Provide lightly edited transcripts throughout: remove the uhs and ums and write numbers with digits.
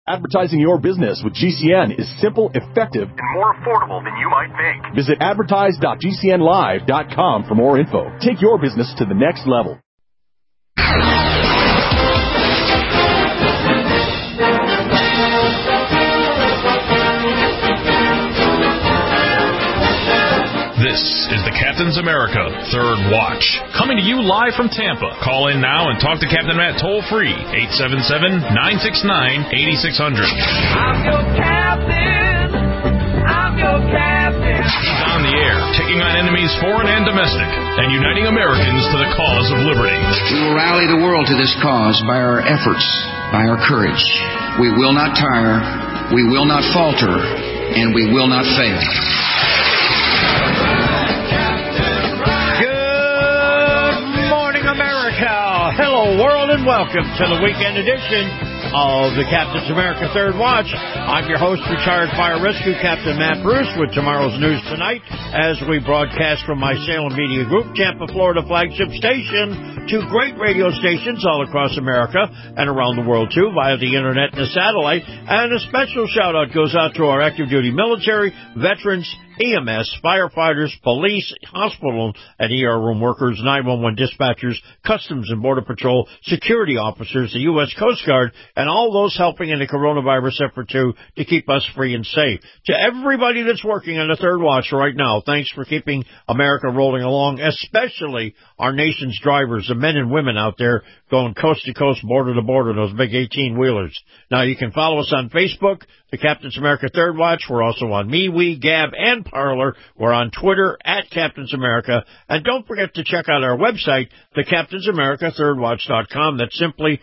Advertising your business with GCN is simple, effective, and more affordable than you might think. Visit advertise.gcnlive.com for more info. Take your business to the next level. This is the Captain's America Third Watch, coming to you live from Tampa. Call in now and talk to Captain Matt toll-free, 877-969-8600. I'm your captain. I'm your captain. He's on the air, taking on enemies foreign and domestic, and uniting Americans to the cause of liberty. We will rally the world to this cause by our efforts, by our courage. We will not tire, we will not falter, and we will not fail. Hello, world, and welcome to the weekend edition of the Captain's America Third Watch. I'm your host, retired fire rescue Captain Matt Bruce, with tomorrow's news tonight as we broadcast from my Salem Media Group, Tampa, Florida flagship station, to great radio stations all across America and around the world, too, via the internet and the satellite. And a special shout-out goes out to our active duty military, veterans, EMS, firefighters, police, hospital and ER room workers, 911 dispatchers, Customs and Border Patrol, security officers, the U.S. Coast Guard, and all those helping in the coronavirus effort to keep us free and safe. To everybody that's working on the Third Watch right now, thanks for keeping America rolling along, especially our nation's drivers, the men and women out there going coast to coast, border to border, those big 18-wheelers. Now, you can follow us on Facebook, the Captain's America Third Watch. We're also on MeWe, Gab, and Parler. We're on Twitter, at Captain's America. And don't forget to check out our website, thecaptainsamericathirdwatch.com. That's simply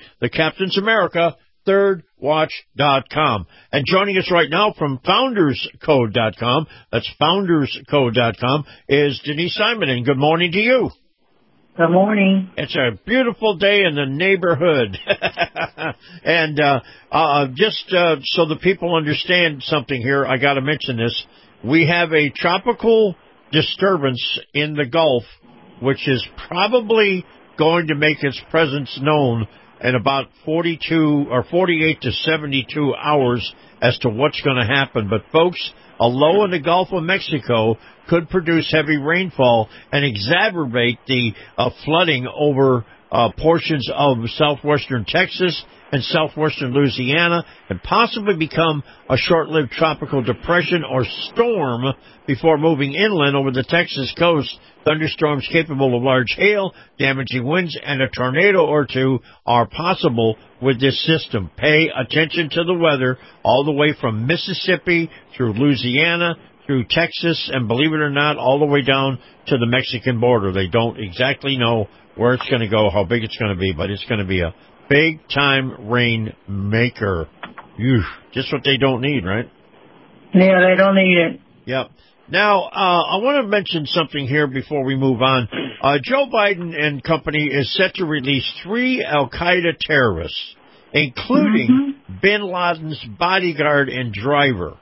thecaptainsamericathirdwatch.com. And joining us right now from founderscode.com, that's founderscode.com, is Denise Simon. And good morning to you. Good morning. It's a beautiful day in the neighborhood. And just so the people understand something here, I got to mention this. We have a tropical disturbance in the Gulf, which is probably going to make its presence known in about 42 or 48 to 72 hours as to what's going to happen. But, folks, a low in the Gulf of Mexico could produce heavy rainfall and exacerbate the flooding over portions of southwestern Texas and southwestern Louisiana, and possibly become a short-lived tropical depression or storm before moving inland over the Texas coast. Thunderstorms capable of large hail, damaging winds, and a tornado or two are possible with this system. Pay attention to the weather all the way from Mississippi through Louisiana, through Texas, and believe it or not, all the way down to the Mexican border. They don't exactly know where it's going to go, how big it's going to be, but it's going to be a big-time rain maker. Just what they don't need, right? Yeah, they don't need it. Yep. Now, I want to mention something here before we move on. Joe Biden and company is set to release 3 al-Qaeda terrorists, including bin Laden's bodyguard and driver.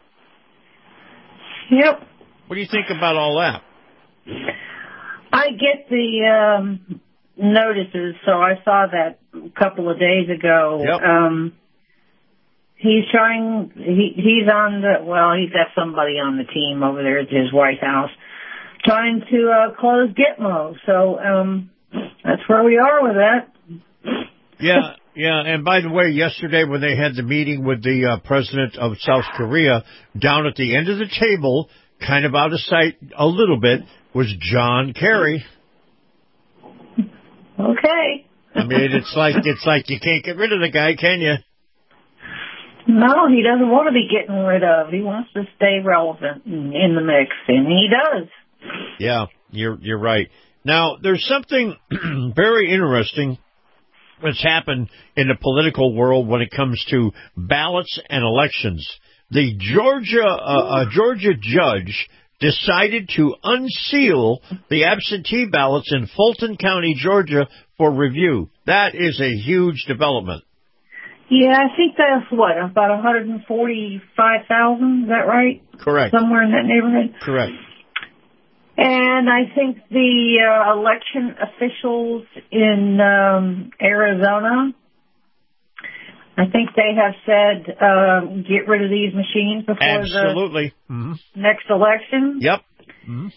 Yep. What do you think about all that? I get the notices, so I saw that a couple of days ago. Yep. He's on he's got somebody on the team over there at his White House trying to close Gitmo. So that's where we are with that. Yeah. And by the way, yesterday when they had the meeting with the president of South Korea, down at the end of the table, kind of out of sight a little bit, was John Kerry. Okay. I mean, it's like you can't get rid of the guy, can you? No, he doesn't want to be getting rid of. He wants to stay relevant in the mix, and he does. Yeah, you're right. Now, there's something very interesting that's happened in the political world when it comes to ballots and elections. The Georgia judge decided to unseal the absentee ballots in Fulton County, Georgia, for review. That is a huge development. Yeah, I think that's about 145,000, is that right? Correct. Somewhere in that neighborhood? Correct. And I think the election officials in Arizona I think they have said get rid of these machines before Absolutely. the next election. Yep. Mm-hmm.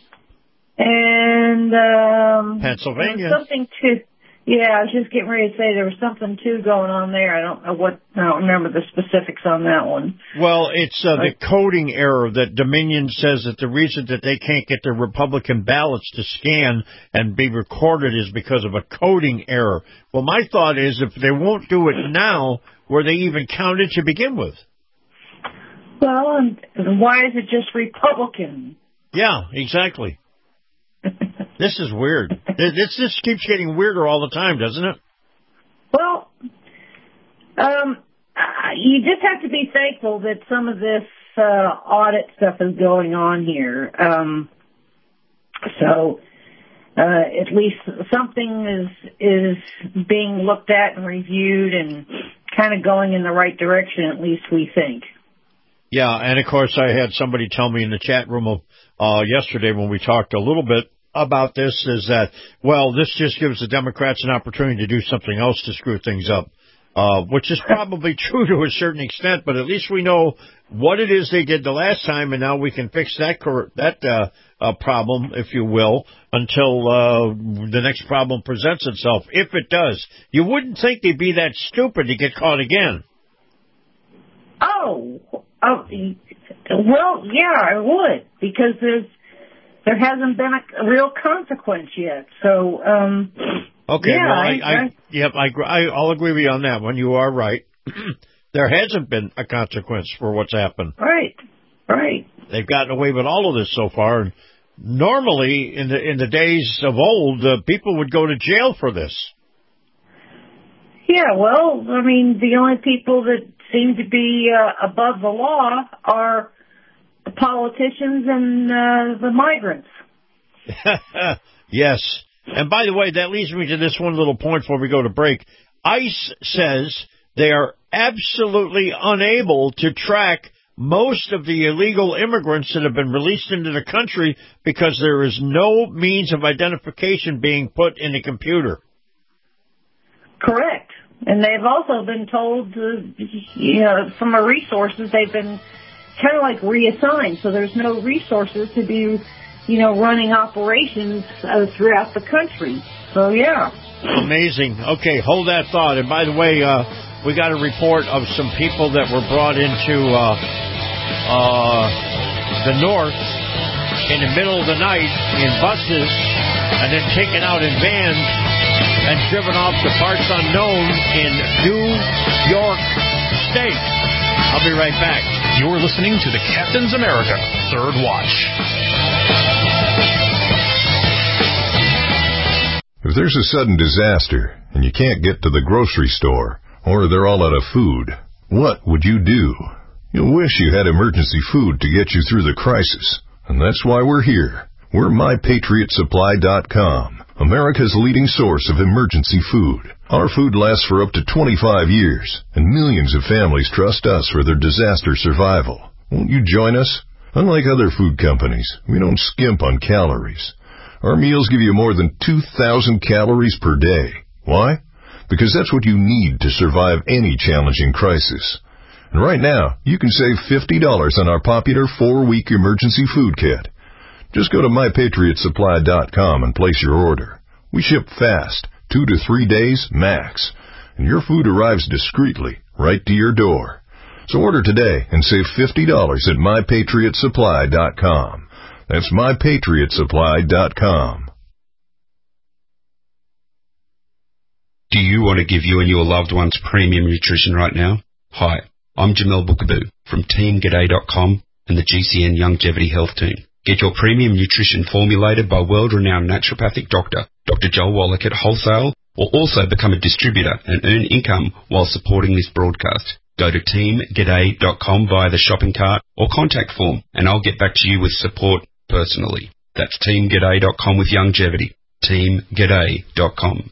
And Pennsylvania. there was something too. Yeah, I was just getting ready to say there was something too going on there. I don't remember the specifics on that one. Well, it's the coding error that Dominion says that the reason that they can't get the Republican ballots to scan and be recorded is because of a coding error. Well, my thought is if they won't do it now, were they even counted to begin with? Well, and why is it just Republican? Yeah, exactly. This is weird. This just keeps getting weirder all the time, doesn't it? Well, you just have to be thankful that some of this audit stuff is going on here. So at least something is being looked at and reviewed and kind of going in the right direction, at least we think. Yeah, and of course I had somebody tell me in the chat room yesterday when we talked a little bit about this is that, well, this just gives the Democrats an opportunity to do something else to screw things up, which is probably true to a certain extent, but at least we know what it is they did the last time, and now we can fix that problem, if you will, until the next problem presents itself, if it does. You wouldn't think they'd be that stupid to get caught again. Oh, well, yeah, I would, because there hasn't been a real consequence yet. So, okay, yeah, well, I'll agree with you on that one. You are right. There hasn't been a consequence for what's happened. Right. They've gotten away with all of this so far. And normally, in the days of old, people would go to jail for this. Yeah, well, I mean, the only people that seem to be above the law are the politicians and the migrants. Yes. And by the way, that leads me to this one little point before we go to break. ICE says they are absolutely unable to track most of the illegal immigrants that have been released into the country because there is no means of identification being put in the computer. Correct. And they've also been told, from the resources, they've been kind of like reassigned. So there's no resources to be, running operations throughout the country. So, yeah. Amazing. Okay, hold that thought. And by the way, we got a report of some people that were brought into the north in the middle of the night in buses and then taken out in vans and driven off to parts unknown in New York State. I'll be right back. You're listening to the Captain's America Third Watch. If there's a sudden disaster and you can't get to the grocery store or they're all out of food, what would you do? You'll wish you had emergency food to get you through the crisis. And that's why we're here. We're MyPatriotSupply.com, America's leading source of emergency food. Our food lasts for up to 25 years, and millions of families trust us for their disaster survival. Won't you join us? Unlike other food companies, we don't skimp on calories. Our meals give you more than 2,000 calories per day. Why? Because that's what you need to survive any challenging crisis. And right now, you can save $50 on our popular 4-week emergency food kit. Just go to MyPatriotSupply.com and place your order. We ship fast, 2 to 3 days max, and your food arrives discreetly right to your door. So order today and save $50 at MyPatriotSupply.com. That's MyPatriotSupply.com. Do you want to give you and your loved ones premium nutrition right now? Hi, I'm Jamel Bookaboo from TeamGaday.com and the GCN Longevity Health Team. Get your premium nutrition formulated by world-renowned naturopathic doctor, Dr. Joel Wallach at Wholesale, or also become a distributor and earn income while supporting this broadcast. Go to TeamGaday.com via the shopping cart or contact form, and I'll get back to you with support personally. That's TeamGaday.com with longevity. TeamGaday.com.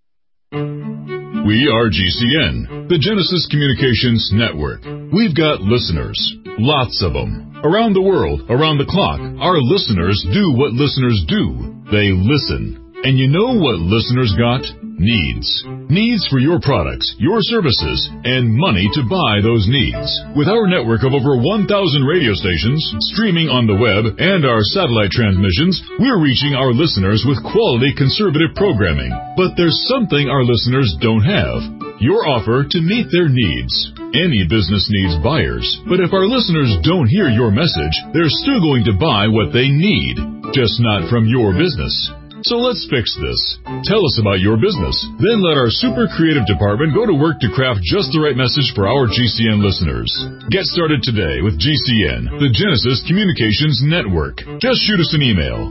We are GCN, the Genesis Communications Network. We've got listeners, lots of them. Around the world, around the clock, our listeners do what listeners do. They listen. And you know what listeners got? Needs. Needs for your products, your services, and money to buy those needs. With our network of over 1,000 radio stations, streaming on the web, and our satellite transmissions, we're reaching our listeners with quality conservative programming. But there's something our listeners don't have. Your offer to meet their needs. Any business needs buyers, but if our listeners don't hear your message, they're still going to buy what they need, just not from your business. So let's fix this. Tell us about your business. Then let our super creative department go to work to craft just the right message for our GCN listeners. Get started today with GCN, the Genesis Communications Network. Just shoot us an email.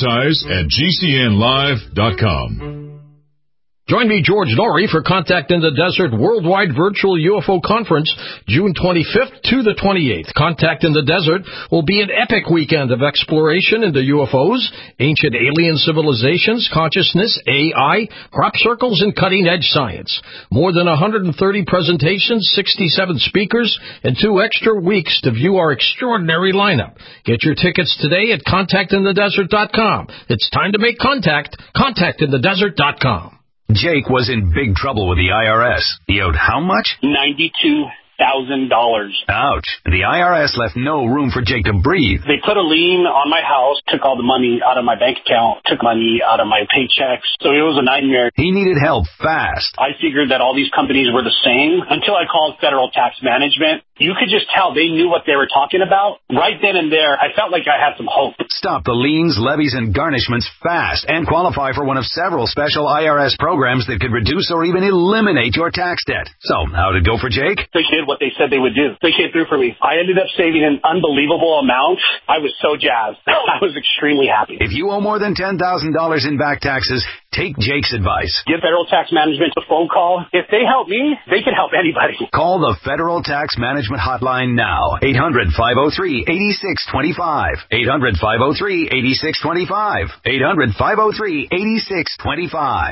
Advertise@gcnlive.com. Join me, George Norrie, for Contact in the Desert Worldwide Virtual UFO Conference, June 25th to the 28th. Contact in the Desert will be an epic weekend of exploration into UFOs, ancient alien civilizations, consciousness, AI, crop circles, and cutting-edge science. More than 130 presentations, 67 speakers, and 2 extra weeks to view our extraordinary lineup. Get your tickets today at contactinthedesert.com. It's time to make contact. Contactinthedesert.com. Jake was in big trouble with the IRS. He owed how much? $92,000. Ouch. The IRS left no room for Jake to breathe. They put a lien on my house, took all the money out of my bank account, took money out of my paychecks. So it was a nightmare. He needed help fast. I figured that all these companies were the same until I called Federal Tax Management. You could just tell they knew what they were talking about. Right then and there, I felt like I had some hope. Stop the liens, levies, and garnishments fast and qualify for one of several special IRS programs that could reduce or even eliminate your tax debt. So, how'd it go for Jake? They did what they said they would do. They came through for me. I ended up saving an unbelievable amount. I was so jazzed. I was extremely happy. If you owe more than $10,000 in back taxes, take Jake's advice. Give Federal Tax Management a phone call. If they help me, they can help anybody. Call the Federal Tax Management Hotline now. 800-503-8625. 800-503-8625. 800-503-8625.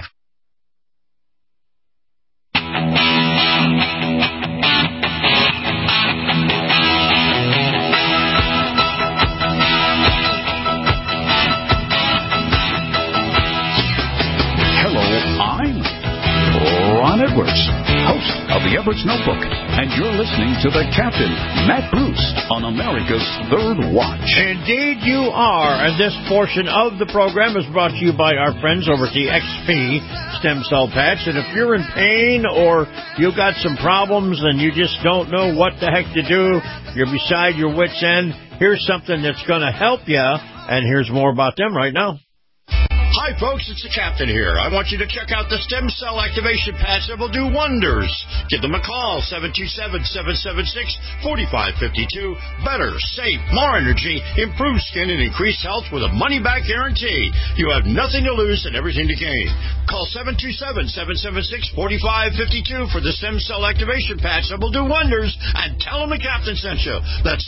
Ron Edwards, host of the Edwards Notebook, and you're listening to the Captain, Matt Bruce, on America's Third Watch. Indeed you are, and this portion of the program is brought to you by our friends over at the XP Stem Cell Patch, and if you're in pain or you got some problems and you just don't know what the heck to do, you're beside your wit's end, here's something that's going to help you, and here's more about them right now. Hi, folks, it's the Captain here. I want you to check out the stem cell activation patch that will do wonders. Give them a call, 727-776-4552. Better, safe, more energy, improved skin, and increased health with a money-back guarantee. You have nothing to lose and everything to gain. Call 727-776-4552 for the stem cell activation patch that will do wonders, and tell them the Captain sent you. That's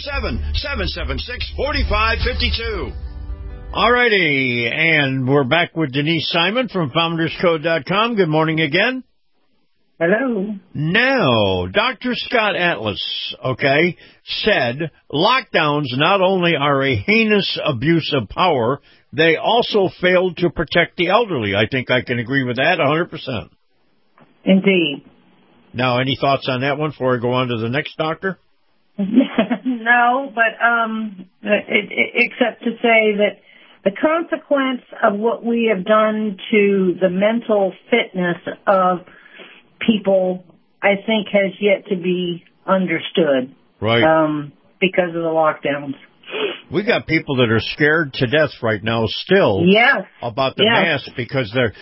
727-776-4552. Alrighty, and we're back with Denise Simon from FoundersCode.com. Good morning again. Hello. Now, Dr. Scott Atlas, said lockdowns not only are a heinous abuse of power, they also failed to protect the elderly. I think I can agree with that 100%. Indeed. Now, any thoughts on that one before I go on to the next doctor? No, but except to say that the consequence of what we have done to the mental fitness of people, I think, has yet to be understood. Right. Because of the lockdowns. We got people that are scared to death right now still about the mask because they're,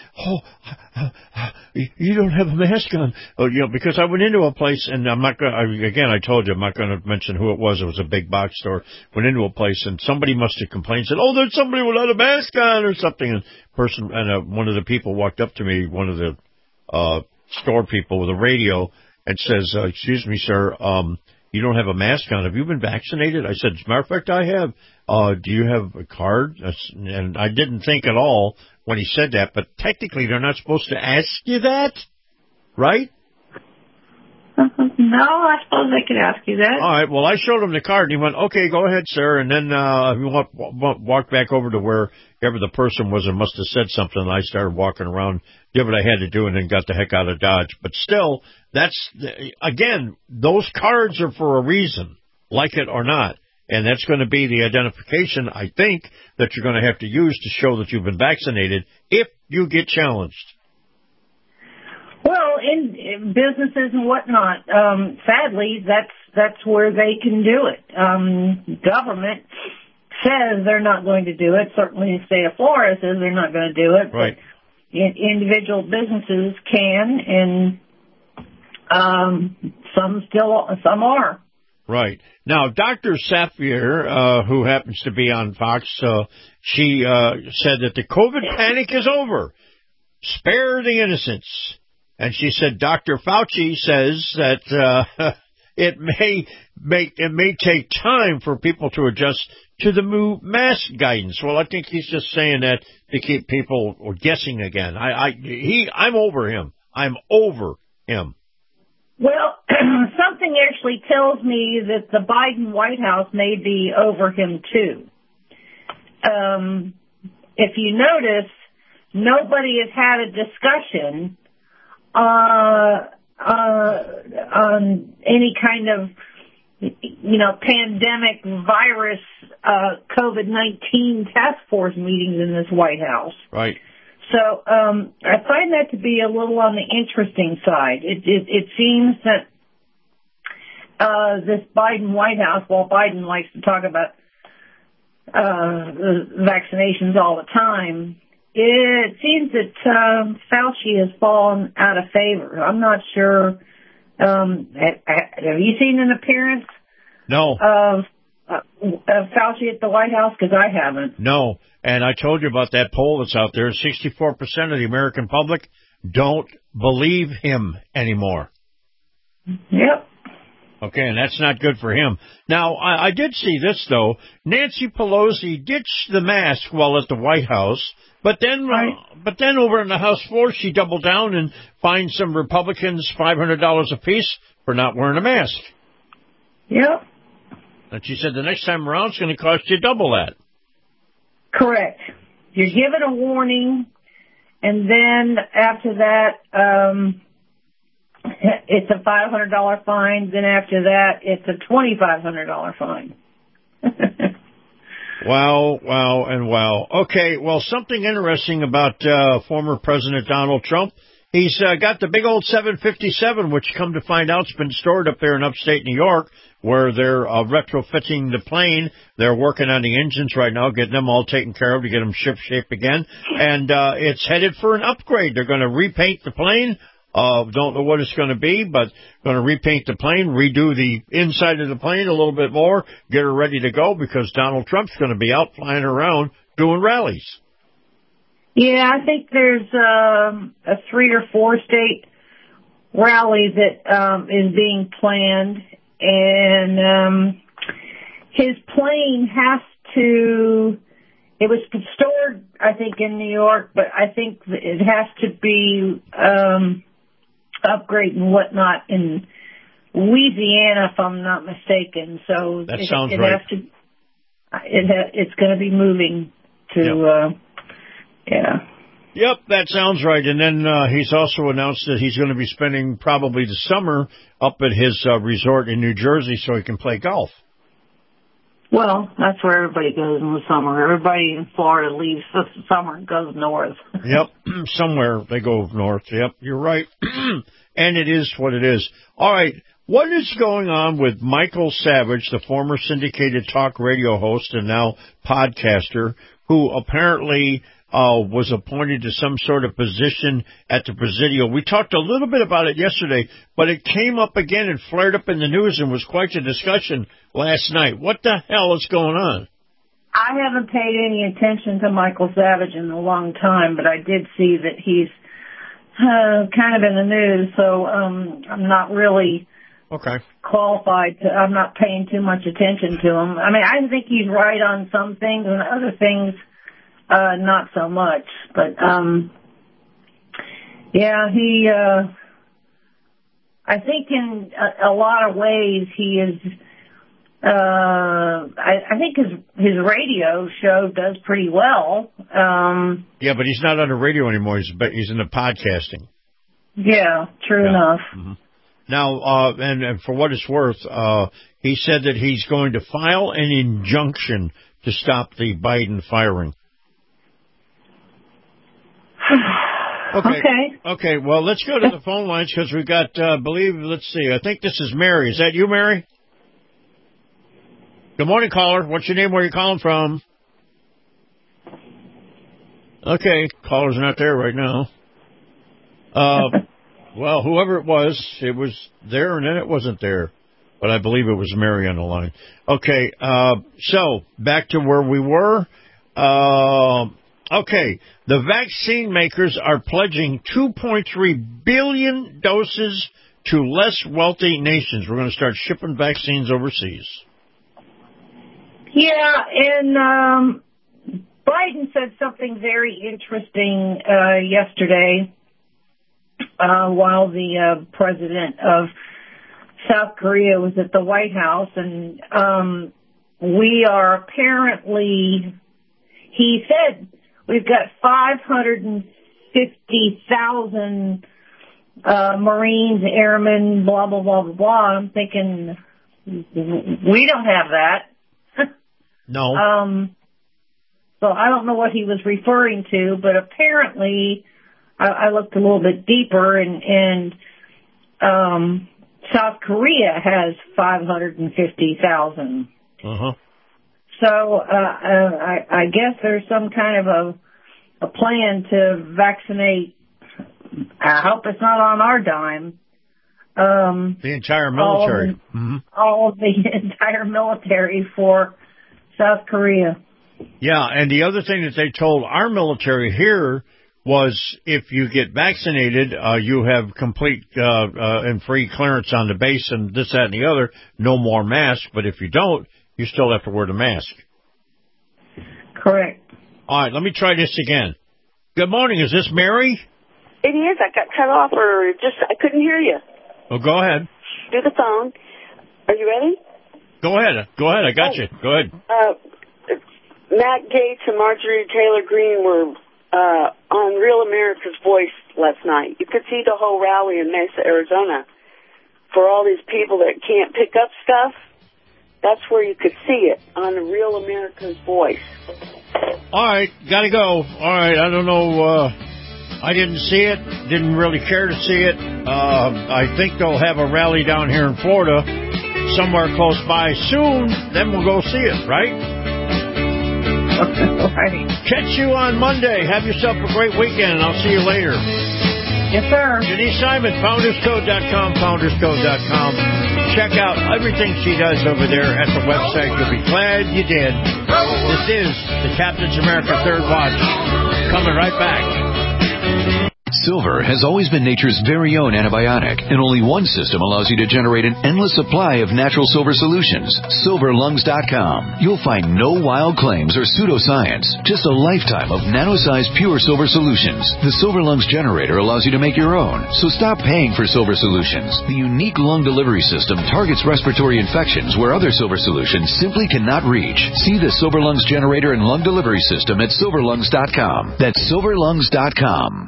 you don't have a mask on. Because I went into a place, and I'm not going to, again, I told you, I'm not going to mention who it was. It was a big box store. Went into a place, and somebody must have complained, said, there's somebody without a mask on or something. And one of the people walked up to me, one of the store people with a radio, and says, excuse me, sir, you don't have a mask on. Have you been vaccinated? I said, as a matter of fact, I have. Do you have a card? And I didn't think at all when he said that, but technically they're not supposed to ask you that, right? No, I suppose I could ask you that. All right. Well, I showed him the card, and he went, "Okay, go ahead, sir." And then he walked back over to wherever the person was and must have said something. And I started walking around, did what I had to do, and then got the heck out of Dodge. But still, again, those cards are for a reason, like it or not. And that's going to be the identification, I think, that you're going to have to use to show that you've been vaccinated if you get challenged. Well, in businesses and whatnot, sadly, that's where they can do it. Government says they're not going to do it. Certainly the state of Florida says they're not going to do it. Right. But individual businesses can, and some are. Right. Now, Dr. Safier, who happens to be on Fox, she said that the COVID panic is over. Spare the innocents. And she said Dr. Fauci says that it may take time for people to adjust to the new mask guidance. Well, I think he's just saying that to keep people guessing again. I'm over him. I'm over him. Well, something actually tells me that the Biden White House may be over him, too. If you notice, nobody has had a discussion on any kind of, pandemic virus, COVID-19 task force meetings in this White House. Right. So I find that to be a little on the interesting side. It seems that this Biden White House, while Biden likes to talk about vaccinations all the time, it seems that Fauci has fallen out of favor. I'm not sure. Have you seen an appearance? No. Of Fauci at the White House? Because I haven't. No. And I told you about that poll that's out there. 64% of the American public don't believe him anymore. Yep. Okay, and that's not good for him. Now, I did see this, though. Nancy Pelosi ditched the mask while at the White House, but then over on the House floor, she doubled down and fined some Republicans $500 apiece for not wearing a mask. Yep. And she said the next time around, it's going to cost you double that. Correct. You're given a warning, and then after that, it's a $500 fine. Then after that, it's a $2,500 fine. Wow. Okay, well, something interesting about former President Donald Trump. He's got the big old 757, which come to find out has been stored up there in upstate New York, where they're retrofitting the plane. They're working on the engines right now, getting them all taken care of to get them ship-shape again. And it's headed for an upgrade. They're going to repaint the plane. Don't know what it's going to be, but going to repaint the plane, redo the inside of the plane a little bit more, get her ready to go because Donald Trump's going to be out flying around doing rallies. Yeah, I think there's a 3 or 4 state rally that is being planned, and his plane has to. It was stored, I think, in New York, but I think it has to be upgraded and whatnot in Louisiana, if I'm not mistaken. So that sounds right. It's going to be moving to. Yeah. Yep, that sounds right. And then he's also announced that he's going to be spending probably the summer up at his resort in New Jersey so he can play golf. Well, that's where everybody goes in the summer. Everybody in Florida leaves the summer and goes north. Yep, somewhere they go north. Yep, you're right. And it is what it is. All right, what is going on with Michael Savage, the former syndicated talk radio host and now podcaster, who apparently was appointed to some sort of position at the Presidio? We talked a little bit about it yesterday, but it came up again and flared up in the news and was quite a discussion last night. What the hell is going on? I haven't paid any attention to Michael Savage in a long time, but I did see that he's kind of in the news, so I'm not really qualified to. I'm not paying too much attention to him. I mean, I think he's right on some things and other things not so much. But yeah, he. I think in a lot of ways he is. I think his radio show does pretty well. Yeah, but he's not on the radio anymore. He's in the podcasting. Yeah, true enough. Mm-hmm. Now, and for what it's worth, he said that he's going to file an injunction to stop the Biden firing. Okay. Well, let's go to the phone lines because we've got, let's see. I think this is Mary. Is that you, Mary? Good morning, caller. What's your name? Where are you calling from? Okay, caller's not there right now. Well, whoever it was there and then it wasn't there. But I believe it was Mary on the line. Okay, so back to where we were. Okay, the vaccine makers are pledging 2.3 billion doses to less wealthy nations. We're going to start shipping vaccines overseas. Yeah, and Biden said something very interesting yesterday while the president of South Korea was at the White House, and we are apparently, he said, we've got 550,000 Marines, airmen, blah, blah, blah, blah, blah. I'm thinking, we don't have that. No. So I don't know what he was referring to, but apparently I looked a little bit deeper, and South Korea has 550,000. Uh-huh. So I guess there's some kind of a plan to vaccinate. I hope it's not on our dime. The entire military. All of the entire military for South Korea. Yeah, and the other thing that they told our military here was if you get vaccinated, you have complete and free clearance on the base and this, that, and the other. No more masks, but if you don't, you still have to wear the mask. Correct. All right, let me try this again. Good morning. Is this Mary? It is. I got cut off or I couldn't hear you. Well, go ahead. Do the phone. Are you ready? Go ahead. I got you. Go ahead. Matt Gaetz and Marjorie Taylor Greene were on Real America's Voice last night. You could see the whole rally in Mesa, Arizona. For all these people that can't pick up stuff, that's where you could see it, on the Real America's Voice. All right, gotta go. All right, I don't know. I didn't see it. Didn't really care to see it. I think they'll have a rally down here in Florida, somewhere close by soon. Then we'll go see it, right? Right. Catch you on Monday. Have yourself a great weekend, and I'll see you later. Yes, sir. Denise Simon, founderscode.com, founderscode.com. Check out everything she does over there at the website. You'll be glad you did. This is the Captain's America Third Watch. Coming right back. Silver has always been nature's very own antibiotic, and only one system allows you to generate an endless supply of natural silver solutions. SilverLungs.com. You'll find no wild claims or pseudoscience, just a lifetime of nano-sized pure silver solutions. The Silver Lungs generator allows you to make your own, so stop paying for silver solutions. The unique lung delivery system targets respiratory infections where other silver solutions simply cannot reach. See the Silver Lungs generator and lung delivery system at SilverLungs.com. That's SilverLungs.com.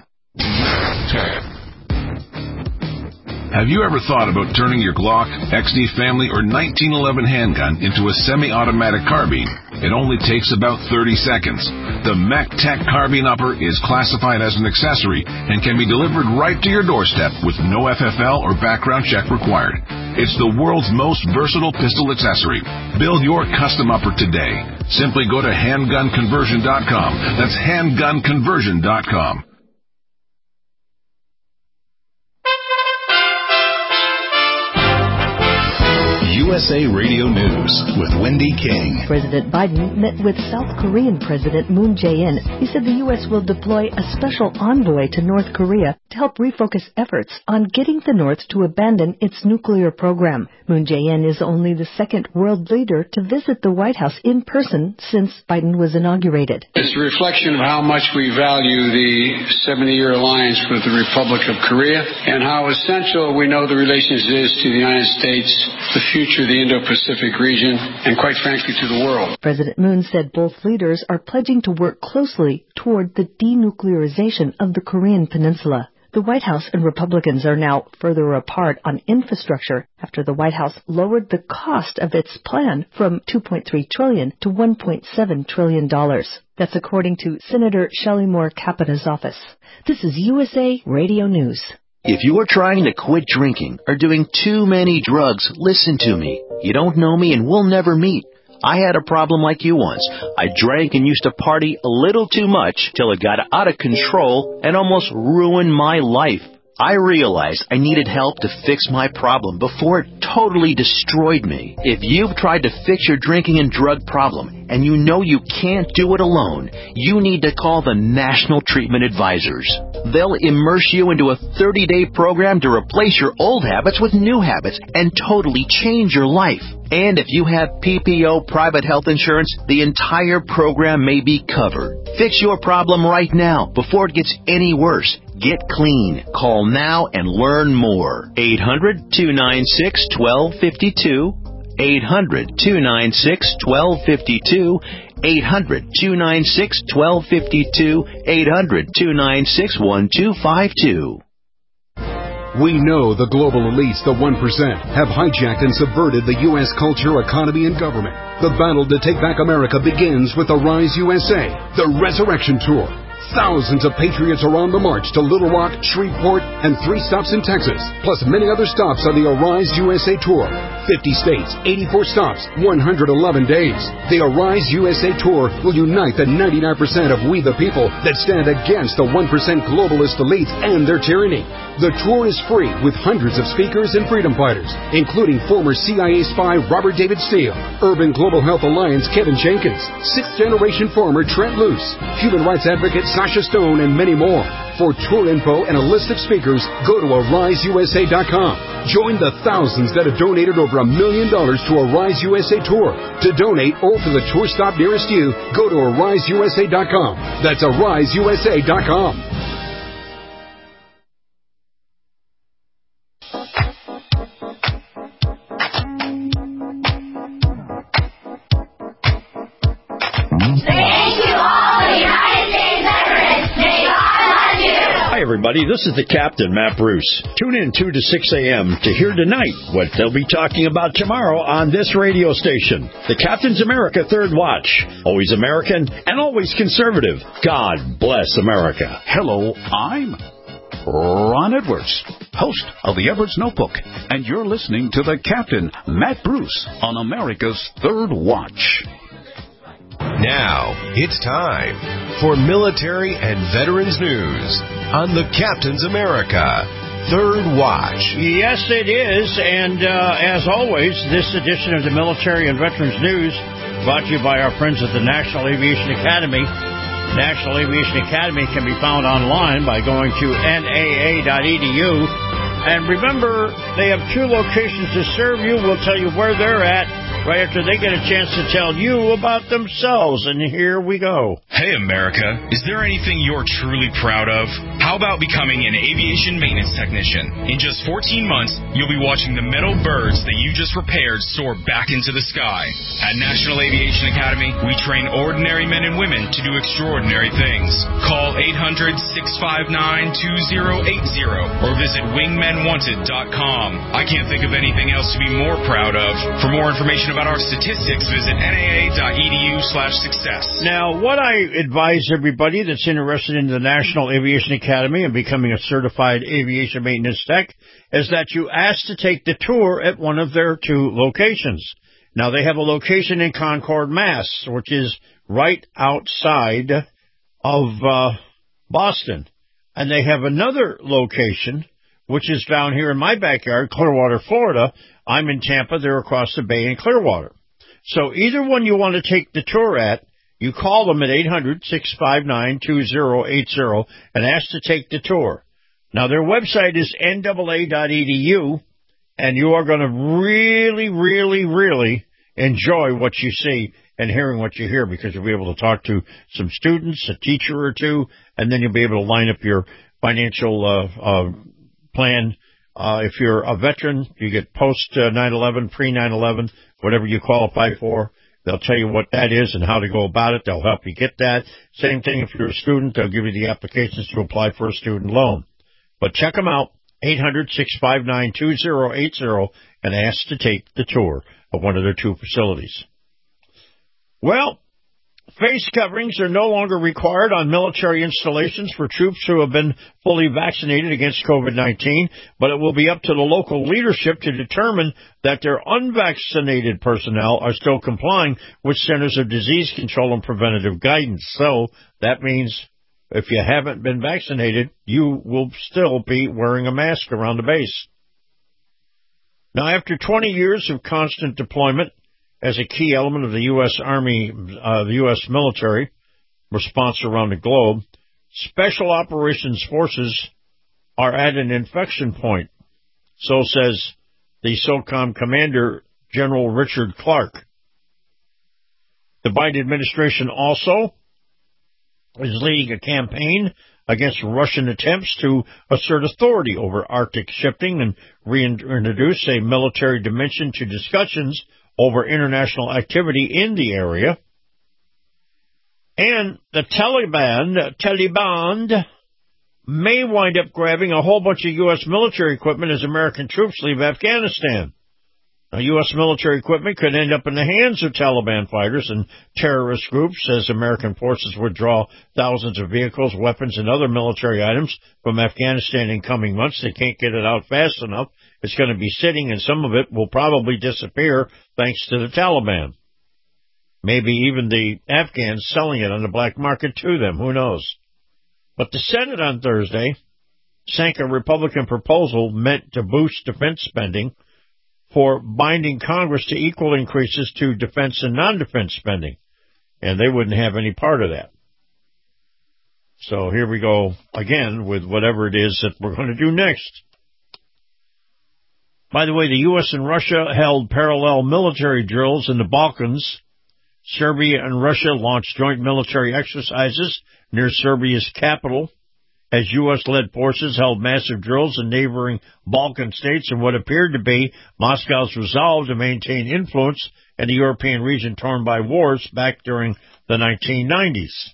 Have you ever thought about turning your Glock, XD Family, or 1911 handgun into a semi-automatic carbine? It only takes about 30 seconds. The MacTech Carbine Upper is classified as an accessory and can be delivered right to your doorstep with no FFL or background check required. It's the world's most versatile pistol accessory. Build your custom upper today. Simply go to handgunconversion.com. That's handgunconversion.com. USA Radio News with Wendy King. President Biden met with South Korean President Moon Jae-in. He said the U.S. will deploy a special envoy to North Korea to help refocus efforts on getting the North to abandon its nuclear program. Moon Jae-in is only the second world leader to visit the White House in person since Biden was inaugurated. It's a reflection of how much we value the 70-year alliance with the Republic of Korea and how essential we know the relations is to the United States, the future of the Indo-Pacific region, and quite frankly to the world. President Moon said both leaders are pledging to work closely toward the denuclearization of the Korean Peninsula. The White House and Republicans are now further apart on infrastructure after the White House lowered the cost of its plan from $2.3 trillion to $1.7 trillion. That's according to Senator Shelley Moore Capita's office. This is USA Radio News. If you're trying to quit drinking or doing too many drugs, listen to me. You don't know me and we'll never meet. I had a problem like you once. I drank and used to party a little too much till it got out of control and almost ruined my life. I realized I needed help to fix my problem before it totally destroyed me. If you've tried to fix your drinking and drug problem and you know you can't do it alone, you need to call the National Treatment Advisors. They'll immerse you into a 30-day program to replace your old habits with new habits and totally change your life. And if you have PPO private health insurance, the entire program may be covered. Fix your problem right now before it gets any worse. Get clean. Call now and learn more. 800-296-1252. 800-296-1252. 800-296-1252. 800-296-1252. We know the global elites, the 1%, have hijacked and subverted the U.S. culture, economy, and government. The battle to take back America begins with the Rise USA, the Resurrection Tour. Thousands of patriots are on the march to Little Rock, Shreveport, and 3 stops in Texas, plus many other stops on the Arise USA Tour. 50 states, 84 stops, 111 days. The Arise USA Tour will unite the 99% of we the people that stand against the 1% globalist elites and their tyranny. The tour is free with hundreds of speakers and freedom fighters, including former CIA spy Robert David Steele, Urban Global Health Alliance Kevin Jenkins, 6th-generation farmer Trent Luce, human rights advocate Sasha Stone, and many more. For tour info and a list of speakers, go to AriseUSA.com. Join the thousands that have donated over $1 million to Arise USA Tour. To donate or for the tour stop nearest you, go to AriseUSA.com. That's AriseUSA.com. Everybody, this is the Captain, Matt Bruce. Tune in 2 to 6 a.m. to hear tonight what they'll be talking about tomorrow on this radio station. The Captain's America Third Watch. Always American and always conservative. God bless America. Hello, I'm Ron Edwards, host of the Edwards Notebook, and you're listening to the Captain, Matt Bruce, on America's Third Watch. Now, it's time for military and veterans news on the Captain's America Third Watch. Yes, it is. And as always, this edition of the Military and Veterans News brought to you by our friends at the National Aviation Academy. National Aviation Academy can be found online by going to NAA.edu. And remember, they have 2 locations to serve you. We'll tell you where they're at right after they get a chance to tell you about themselves. And here we go. Hey, America, is there anything you're truly proud of? How about becoming an aviation maintenance technician? In just 14 months, you'll be watching the metal birds that you just repaired soar back into the sky. At National Aviation Academy, we train ordinary men and women to do extraordinary things. Call 800-659-2080 or visit wingmenwanted.com. I can't think of anything else to be more proud of. For more information about our statistics, visit naa.edu/success. Now, what I advise everybody that's interested in the National Aviation Academy and becoming a certified aviation maintenance tech is that you ask to take the tour at one of their 2 locations. Now, they have a location in Concord, Mass., which is right outside of Boston. And they have another location, which is down here in my backyard, Clearwater, Florida, I'm in Tampa. They're across the bay in Clearwater. So either one you want to take the tour at, you call them at 800-659-2080 and ask to take the tour. Now, their website is NAA.edu, and you are going to really, really, really enjoy what you see and hearing what you hear, because you'll be able to talk to some students, a teacher or two, and then you'll be able to line up your financial plan. If you're a veteran, you get post 9/11, pre 9/11, whatever you qualify for. They'll tell you what that is and how to go about it. They'll help you get that. Same thing if you're a student. They'll give you the applications to apply for a student loan. But check them out, 800-659-2080, and ask to take the tour of one of their two facilities. Well, face coverings are no longer required on military installations for troops who have been fully vaccinated against COVID-19, but it will be up to the local leadership to determine that their unvaccinated personnel are still complying with Centers of Disease Control and Preventative guidance. So that means if you haven't been vaccinated, you will still be wearing a mask around the base. Now, after 20 years of constant deployment as a key element of the U.S. Army, the U.S. military response around the globe, Special Operations Forces are at an inflection point, so says the SOCOM commander, General Richard Clark. The Biden administration also is leading a campaign against Russian attempts to assert authority over Arctic shipping and reintroduce a military dimension to discussions over international activity in the area. And the Taliban may wind up grabbing a whole bunch of U.S. military equipment as American troops leave Afghanistan. Now, U.S. military equipment could end up in the hands of Taliban fighters and terrorist groups as American forces withdraw thousands of vehicles, weapons, and other military items from Afghanistan in coming months. They can't get it out fast enough. It's going to be sitting, and some of it will probably disappear thanks to the Taliban. Maybe even the Afghans selling it on the black market to them. Who knows? But the Senate on Thursday sank a Republican proposal meant to boost defense spending for binding Congress to equal increases to defense and non-defense spending. And they wouldn't have any part of that. So here we go again with whatever it is that we're going to do next. By the way, the U.S. and Russia held parallel military drills in the Balkans. Serbia and Russia launched joint military exercises near Serbia's capital as U.S.-led forces held massive drills in neighboring Balkan states in what appeared to be Moscow's resolve to maintain influence in the European region torn by wars back during the 1990s.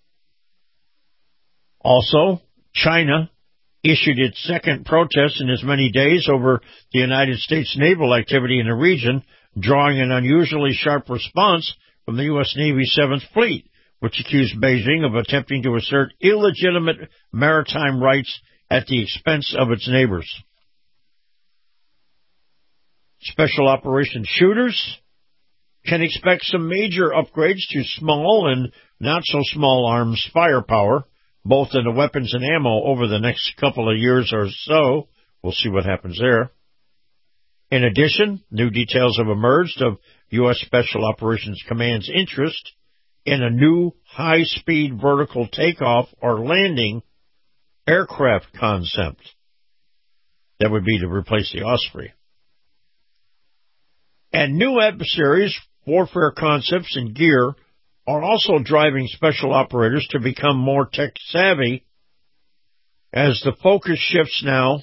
Also, China issued its second protest in as many days over the United States naval activity in the region, drawing an unusually sharp response from the U.S. Navy's 7th Fleet, which accused Beijing of attempting to assert illegitimate maritime rights at the expense of its neighbors. Special operations shooters can expect some major upgrades to small and not-so-small arms firepower, both in the weapons and ammo, over the next couple of years or so. We'll see what happens there. In addition, new details have emerged of U.S. Special Operations Command's interest in a new high-speed vertical takeoff or landing aircraft concept. That would be to replace the Osprey. And new adversaries, warfare concepts, and gear are also driving special operators to become more tech-savvy as the focus shifts now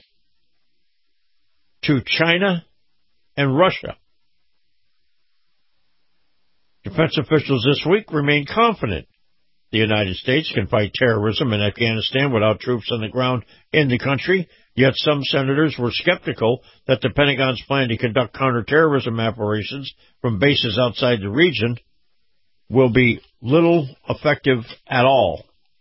to China and Russia. Defense officials this week remain confident the United States can fight terrorism in Afghanistan without troops on the ground in the country, yet some senators were skeptical that the Pentagon's plan to conduct counterterrorism operations from bases outside the region will be little effective at all.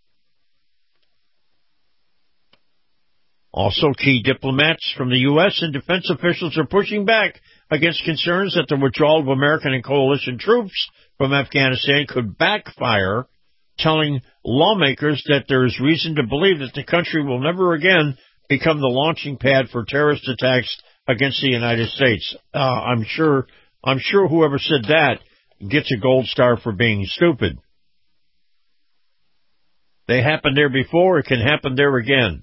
Also, key diplomats from the U.S. and defense officials are pushing back against concerns that the withdrawal of American and coalition troops from Afghanistan could backfire, telling lawmakers that there is reason to believe that the country will never again become the launching pad for terrorist attacks against the United States. I'm sure whoever said that gets a gold star for being stupid. They happened there before. It can happen there again.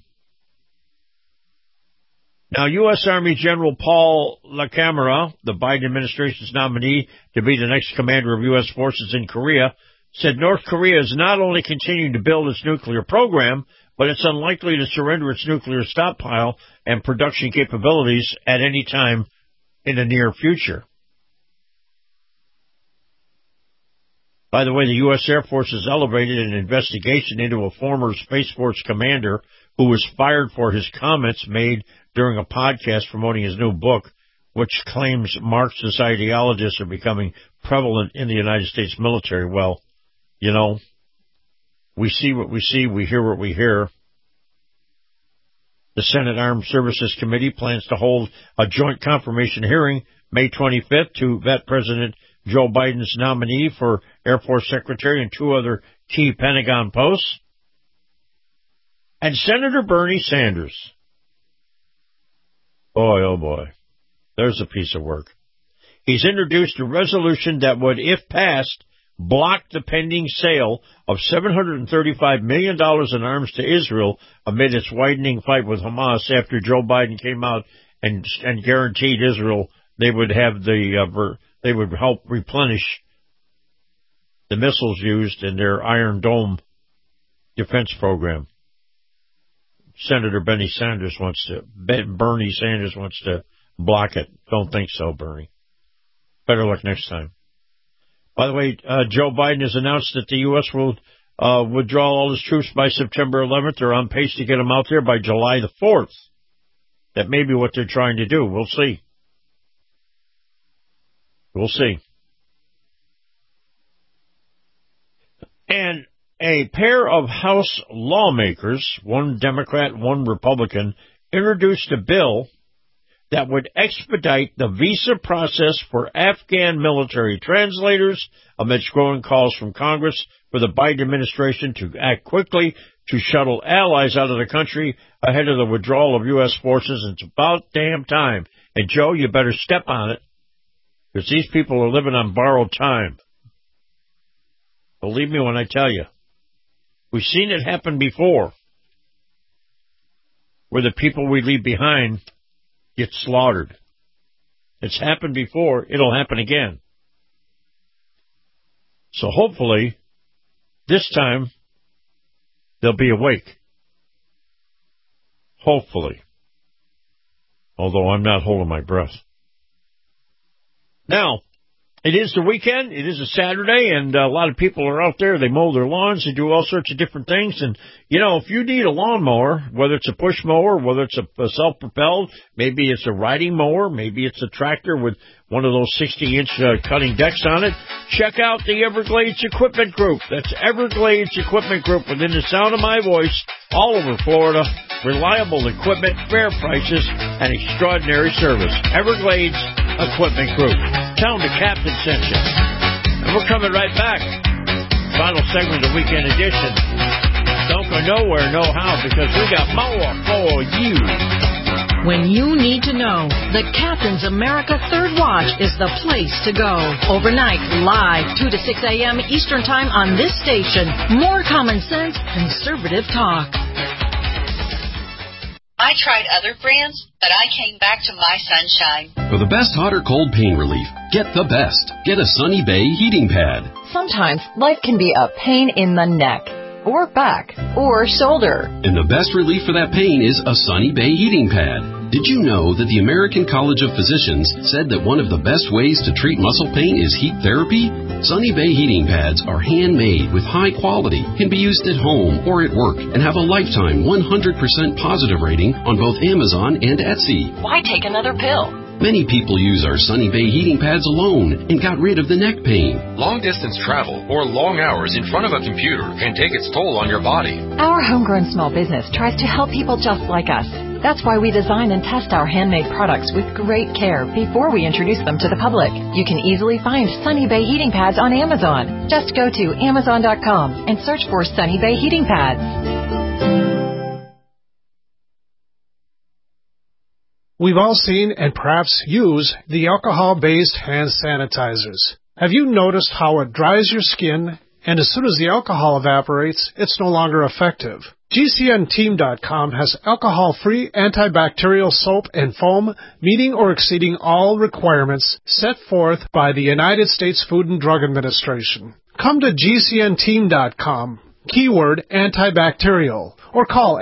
Now, U.S. Army General Paul LaCamera, the Biden administration's nominee to be the next commander of U.S. forces in Korea, said North Korea is not only continuing to build its nuclear program, but it's unlikely to surrender its nuclear stockpile and production capabilities at any time in the near future. By the way, the U.S. Air Force has elevated an investigation into a former Space Force commander who was fired for his comments made during a podcast promoting his new book, which claims Marxist ideologies are becoming prevalent in the United States military. Well, you know, we see what we see, we hear what we hear. The Senate Armed Services Committee plans to hold a joint confirmation hearing May 25th to vet President Joe Biden's nominee for Air Force Secretary and two other key Pentagon posts. And Senator Bernie Sanders. Boy, oh boy, there's a piece of work. He's introduced a resolution that would, if passed, block the pending sale of $735 million in arms to Israel amid its widening fight with Hamas after Joe Biden came out and guaranteed Israel they would have they would help replenish the missiles used in their Iron Dome defense program. Senator Bernie Sanders wants to block it. Don't think so, Bernie. Better luck next time. By the way, Joe Biden has announced that the U.S. will withdraw all its troops by September 11th. They're on pace to get them out there by July the 4th. That may be what they're trying to do. We'll see. We'll see. And a pair of House lawmakers, one Democrat, one Republican, introduced a bill that would expedite the visa process for Afghan military translators amidst growing calls from Congress for the Biden administration to act quickly to shuttle allies out of the country ahead of the withdrawal of U.S. forces. It's about damn time. And, Joe, you better step on it, because these people are living on borrowed time. Believe me when I tell you. We've seen it happen before, where the people we leave behind get slaughtered. It's happened before. It'll happen again. So hopefully, this time, they'll be awake. Hopefully. Although I'm not holding my breath. Now, it is the weekend. It is a Saturday, and a lot of people are out there. They mow their lawns. They do all sorts of different things. And, you know, if you need a lawnmower, whether it's a push mower, whether it's a self-propelled, maybe it's a riding mower, maybe it's a tractor with one of those 60-inch cutting decks on it, check out the Everglades Equipment Group. That's Everglades Equipment Group within the sound of my voice, all over Florida. Reliable equipment, fair prices, and extraordinary service. Everglades Equipment Group. Tell them the captain sent you. And we're coming right back. Final segment of the weekend edition. Don't go nowhere, no how, because we got more for you. When you need to know, the Captain's America Third Watch is the place to go. Overnight, live, 2 to 6 a.m. Eastern Time on this station. More common sense, conservative talk. I tried other brands, but I came back to My Sunshine. For the best hot or cold pain relief, get the best. Get a Sunny Bay heating pad. Sometimes life can be a pain in the neck, or back, or shoulder. And the best relief for that pain is a Sunny Bay heating pad. Did you know that the American College of Physicians said that one of the best ways to treat muscle pain is heat therapy? Sunny Bay heating pads are handmade with high quality, can be used at home or at work, and have a lifetime 100% positive rating on both Amazon and Etsy. Why take another pill? Many people use our Sunny Bay heating pads alone and got rid of the neck pain. Long-distance travel or long hours in front of a computer can take its toll on your body. Our homegrown small business tries to help people just like us. That's why we design and test our handmade products with great care before we introduce them to the public. You can easily find Sunny Bay heating pads on Amazon. Just go to Amazon.com and search for Sunny Bay heating pads. We've all seen and perhaps use the alcohol-based hand sanitizers. Have you noticed how it dries your skin, and as soon as the alcohol evaporates, it's no longer effective? GCNteam.com has alcohol-free antibacterial soap and foam meeting or exceeding all requirements set forth by the United States Food and Drug Administration. Come to GCNteam.com, keyword antibacterial, or call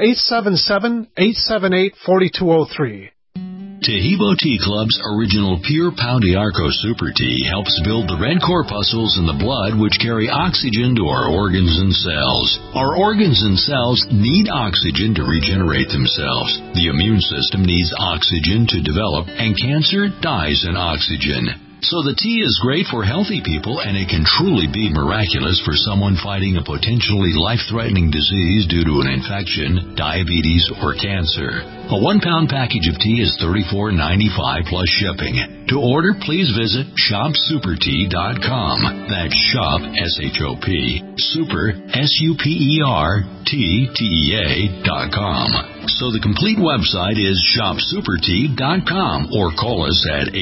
877-878-4203. Tahibo Tea Club's original Pure Pau d'Arco Super Tea helps build the red corpuscles in the blood which carry oxygen to our organs and cells. Our organs and cells need oxygen to regenerate themselves. The immune system needs oxygen to develop, and cancer dies in oxygen. So the tea is great for healthy people, and it can truly be miraculous for someone fighting a potentially life-threatening disease due to an infection, diabetes, or cancer. A 1-pound package of tea is $34.95 plus shipping. To order, please visit shopsupertea.com. That's shop, S-H-O-P, super, S-U-P-E-R-T-T-E-A.com. So the complete website is shopsupertea.com, or call us at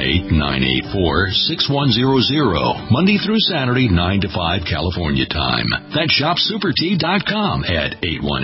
818-984-6100, Monday through Saturday, 9 to 5 California time. That's shopsupertea.com at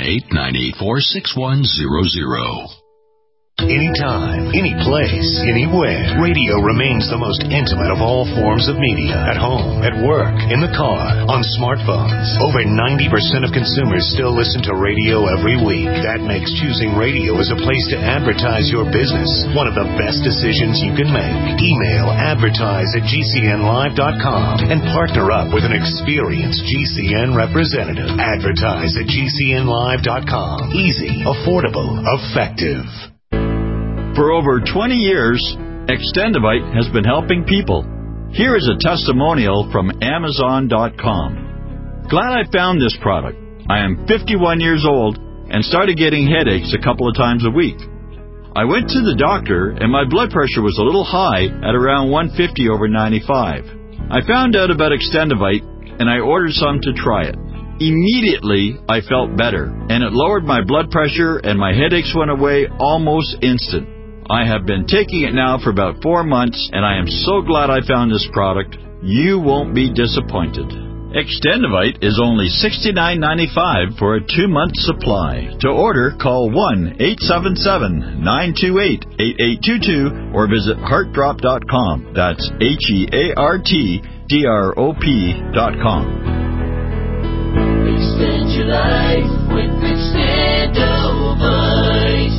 818-984-6100. Anytime, any place, anywhere. Radio remains the most intimate of all forms of media. At home, at work, in the car, on smartphones. Over 90% of consumers still listen to radio every week. That makes choosing radio as a place to advertise your business one of the best decisions you can make. Email advertise@gcnlive.com and partner up with an experienced GCN representative. Advertise@gcnlive.com. Easy, affordable, effective. For over 20 years, Extendivite has been helping people. Here is a testimonial from Amazon.com. Glad I found this product. I am 51 years old and started getting headaches a couple of times a week. I went to the doctor and my blood pressure was a little high at around 150/95. I found out about Extendivite and I ordered some to try it. Immediately, I felt better, and it lowered my blood pressure and my headaches went away almost instant. I have been taking it now for about 4 months, and I am so glad I found this product. You won't be disappointed. Extendivite is only $69.95 for a 2-month supply. To order, call 1-877-928-8822 or visit heartdrop.com. That's HEARTDROP.com. Extend your life with Extendivite.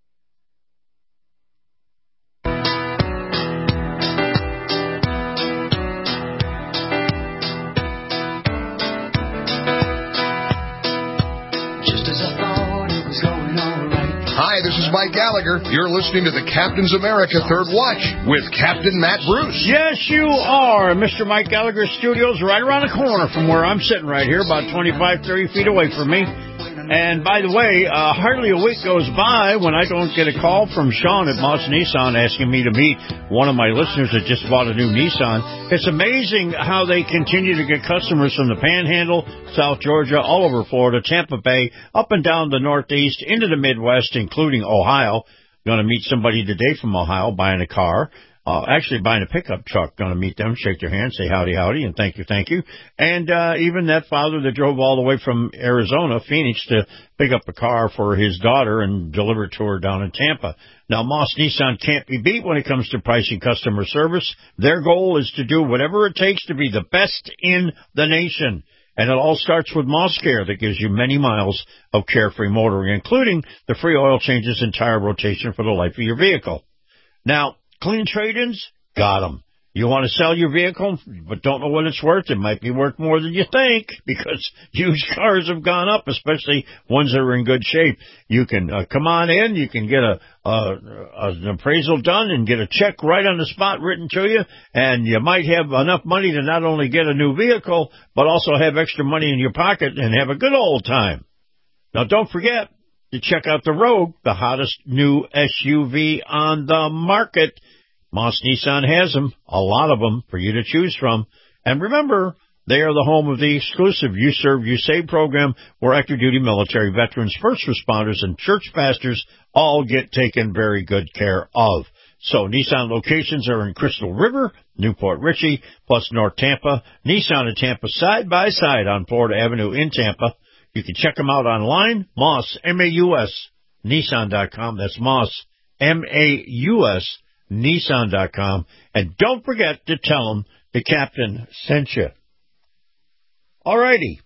Hi, this is Mike Gallagher. You're listening to the Captain's America Third Watch with Captain Matt Bruce. Yes, you are. Mr. Mike Gallagher Studios right around the corner from where I'm sitting right here, about 25, 30 feet away from me. And by the way, hardly a week goes by when I don't get a call from Sean at Moss Nissan asking me to meet one of my listeners that just bought a new Nissan. It's amazing how they continue to get customers from the Panhandle, South Georgia, all over Florida, Tampa Bay, up and down the Northeast, into the Midwest, including Ohio. Going to meet somebody today from Ohio buying a car. Actually buying a pickup truck. Going to meet them, shake their hand, say howdy, howdy, and thank you, thank you. And even that father that drove all the way from Arizona, Phoenix, to pick up a car for his daughter and deliver it to her down in Tampa. Now, Moss Nissan can't be beat when it comes to pricing customer service. Their goal is to do whatever it takes to be the best in the nation. And it all starts with Moss Care that gives you many miles of carefree motoring, including the free oil changes and tire rotation for the life of your vehicle. Now, clean trade-ins? Got them. You want to sell your vehicle but don't know what it's worth? It might be worth more than you think because used cars have gone up, especially ones that are in good shape. You can come on in. You can get an appraisal done and get a check right on the spot written to you, and you might have enough money to not only get a new vehicle but also have extra money in your pocket and have a good old time. Now, don't forget to check out the Rogue, the hottest new SUV on the market. Moss Nissan has them, a lot of them, for you to choose from. And remember, They are the home of the exclusive You Serve, You Save program where active duty military veterans, first responders, and church pastors all get taken very good care of. So Nissan locations are in Crystal River, Newport Richey, plus North Tampa. Nissan and Tampa side by side on Florida Avenue in Tampa. You can check them out online, Moss, M-A-U-S, Nissan.com. That's Moss, M-A-U-S, Nissan.com. And don't forget to tell them the captain sent you. All righty.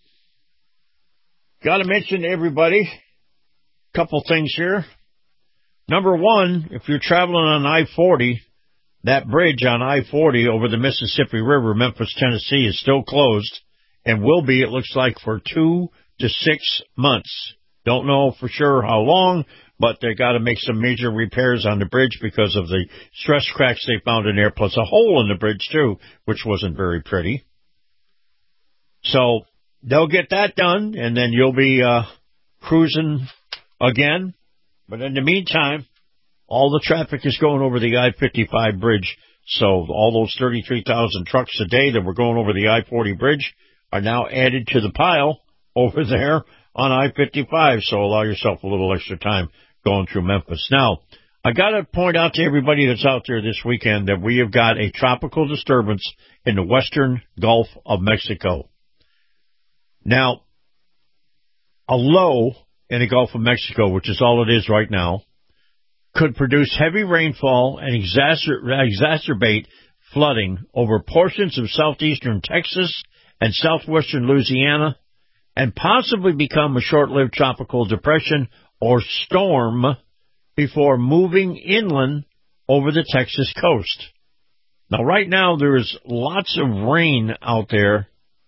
Got to mention to everybody a couple things here. Number one, if you're traveling on I-40, that bridge on I-40 over the Mississippi River, Memphis, Tennessee, is still closed and will be, it looks like, for 2 to 6 months. Don't know for sure how long, but they got to make some major repairs on the bridge because of the stress cracks they found in there, plus a hole in the bridge, too, which wasn't very pretty. So they'll get that done, and then you'll be cruising again. But in the meantime, all the traffic is going over the I-55 bridge. So all those 33,000 trucks a day that were going over the I-40 bridge are now added to the pile over there on I-55. So allow yourself a little extra time going through Memphis. Now, I got to point out to everybody that's out there this weekend that we have got a tropical disturbance in the western Gulf of Mexico. Now, a low in the Gulf of Mexico, which is all it is right now, could produce heavy rainfall and exacerbate flooding over portions of southeastern Texas and southwestern Louisiana, and possibly become a short-lived tropical depression or storm before moving inland over the Texas coast. Now, right now, there is lots of rain out there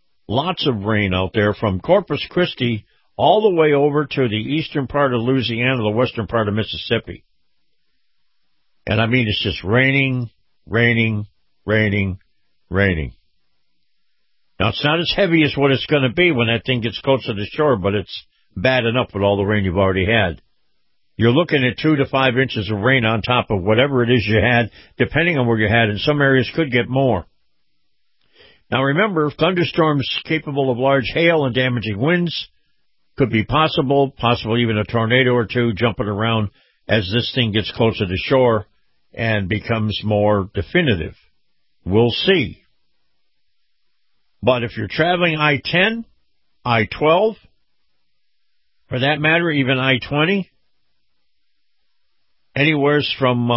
from Corpus Christi all the way over to the eastern part of Louisiana, the western part of Mississippi. And I mean, it's just raining. Now, it's not as heavy as what it's going to be when that thing gets closer to the shore, but it's bad enough with all the rain you've already had. You're looking at 2 to 5 inches of rain on top of whatever it is you had, depending on where you had, and some areas could get more. Now, remember, thunderstorms capable of large hail and damaging winds could be possible even a tornado or two jumping around as this thing gets closer to shore and becomes more definitive. We'll see. But if you're traveling I-10, I-12, for that matter, even I-20, anywheres from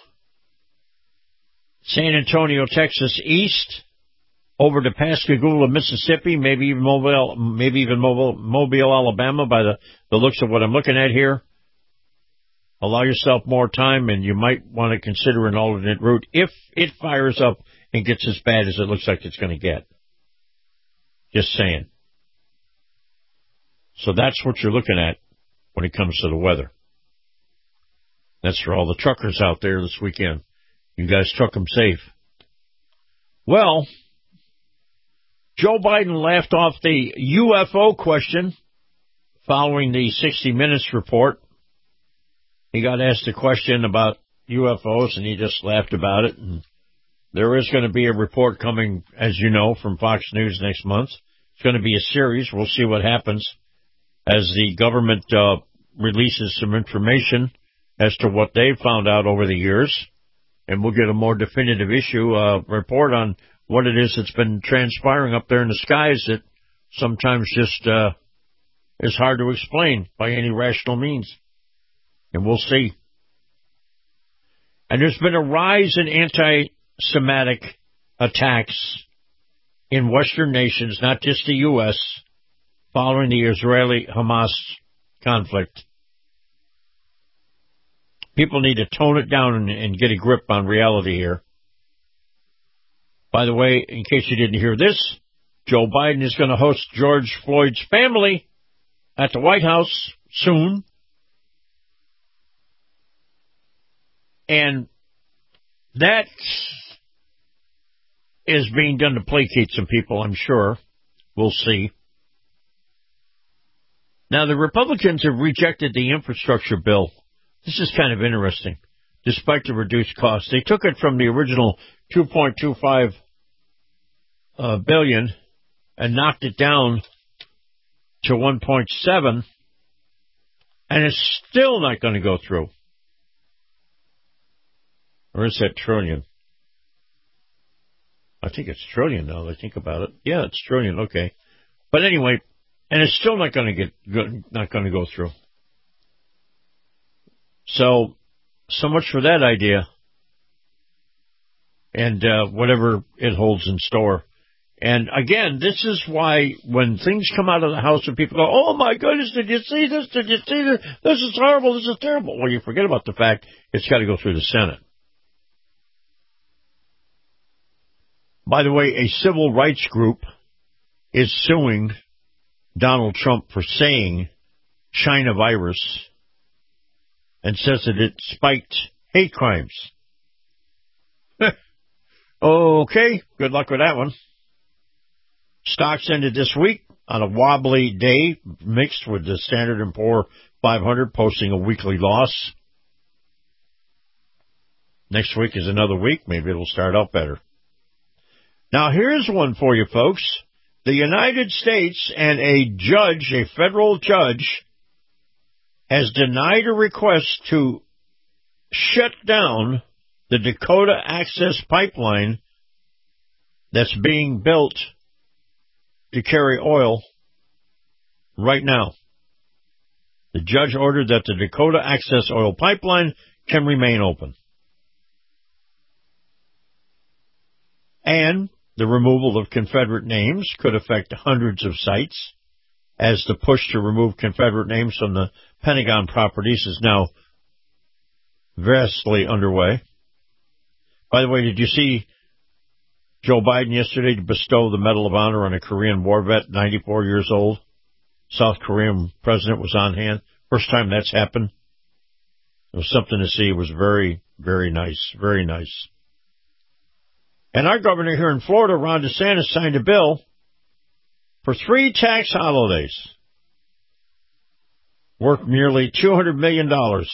San Antonio, Texas, east, over to Pascagoula, Mississippi, maybe even Mobile, Alabama, by the looks of what I'm looking at here. Allow yourself more time, and you might want to consider an alternate route if it fires up and gets as bad as it looks like it's going to get. Just saying. So that's what you're looking at when it comes to the weather. That's for all the truckers out there this weekend. You guys truck them safe. Well, Joe Biden laughed off the UFO question following the 60 Minutes report. He got asked a question about UFOs, and he just laughed about it. And there is going to be a report coming, as you know, from Fox News next month. It's going to be a series. We'll see what happens as the government releases some information as to what they've found out over the years. And we'll get a more definitive report on what it is that's been transpiring up there in the skies that sometimes just is hard to explain by any rational means. And we'll see. And there's been a rise in anti-Semitic attacks in Western nations, not just the U.S., following the Israeli-Hamas conflict. People need to tone it down and get a grip on reality here. By the way, in case you didn't hear this, Joe Biden is going to host George Floyd's family at the White House soon. And that is being done to placate some people, I'm sure. We'll see. Now, the Republicans have rejected the infrastructure bill. This is kind of interesting, despite the reduced cost. They took it from the original $2.25 billion and knocked it down to 1.7, and it's still not going to go through. Or is that trillion? I think it's trillion now that I think about it. Yeah, it's trillion, okay. But anyway, and it's still not going to go through. So much for that idea. And whatever it holds in store. And again, this is why when things come out of the House and people go, oh my goodness, did you see this? Did you see this? This is horrible. This is terrible. Well, you forget about the fact it's got to go through the Senate. By the way, a civil rights group is suing Donald Trump for saying China virus and says that it spiked hate crimes. Okay, good luck with that one. Stocks ended this week on a wobbly day mixed with the Standard & Poor's 500 posting a weekly loss. Next week is another week. Maybe it'll start out better. Now, here's one for you, folks. The United States and a judge, a federal judge, has denied a request to shut down the Dakota Access Pipeline that's being built to carry oil right now. The judge ordered that the Dakota Access Oil Pipeline can remain open. And the removal of Confederate names could affect hundreds of sites, as the push to remove Confederate names from the Pentagon properties is now vastly underway. By the way, did you see Joe Biden yesterday bestow the Medal of Honor on a Korean war vet, 94 years old? South Korean president was on hand. First time that's happened. It was something to see. It was very, very nice. Very nice. And our governor here in Florida, Ron DeSantis, signed a bill for 3 tax holidays worth nearly $200 million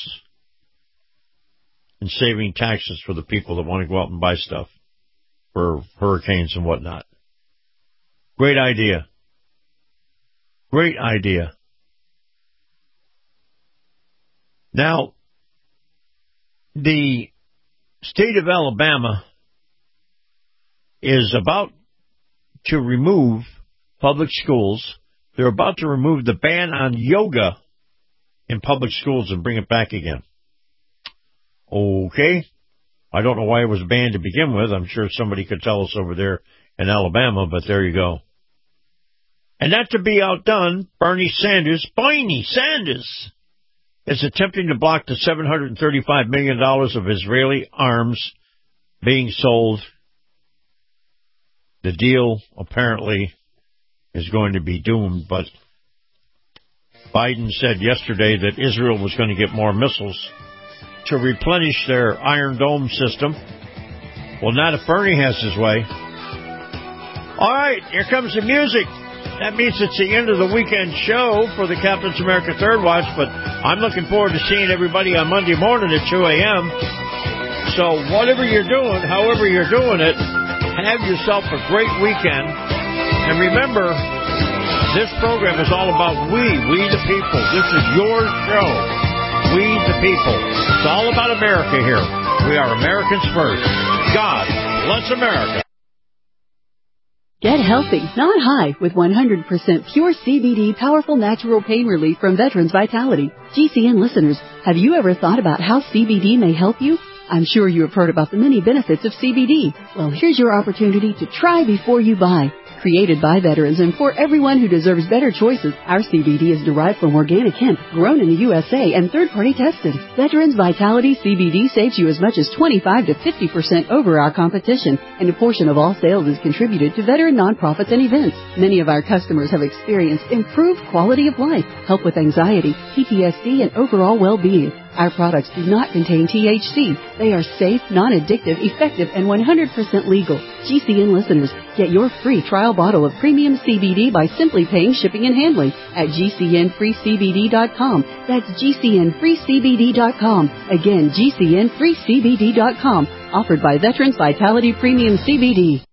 in saving taxes for the people that want to go out and buy stuff for hurricanes and whatnot. Great idea. Great idea. Now, the state of Alabama is about to remove public schools. They're about to remove the ban on yoga in public schools and bring it back again. Okay. I don't know why it was banned to begin with. I'm sure somebody could tell us over there in Alabama, but there you go. And not to be outdone, Bernie Sanders, is attempting to block the $735 million of Israeli arms being sold. The deal apparently is going to be doomed, but Biden said yesterday that Israel was going to get more missiles to replenish their Iron Dome system. Well, not if Bernie has his way. All right, here comes the music. That means it's the end of the weekend show for the Captain's America Third Watch, but I'm looking forward to seeing everybody on Monday morning at 2 a.m. So whatever you're doing, however you're doing it, have yourself a great weekend. And remember, this program is all about we the people. This is your show, we the people. It's all about America here. We are Americans first. God bless America. Get healthy, not high, with 100% pure CBD powerful natural pain relief from Veterans Vitality. GCN listeners, have you ever thought about how CBD may help you? I'm sure you have heard about the many benefits of CBD. Well, here's your opportunity to try before you buy. Created by veterans and for everyone who deserves better choices, our CBD is derived from organic hemp, grown in the USA and third-party tested. Veterans Vitality CBD saves you as much as 25 to 50% over our competition, and a portion of all sales is contributed to veteran nonprofits and events. Many of our customers have experienced improved quality of life, help with anxiety, PTSD, and overall well-being. Our products do not contain THC. They are safe, non-addictive, effective, and 100% legal. GCN listeners, get your free trial bottle of premium CBD by simply paying shipping and handling at GCNFreeCBD.com. That's GCNFreeCBD.com. Again, GCNFreeCBD.com. Offered by Veterans Vitality Premium CBD.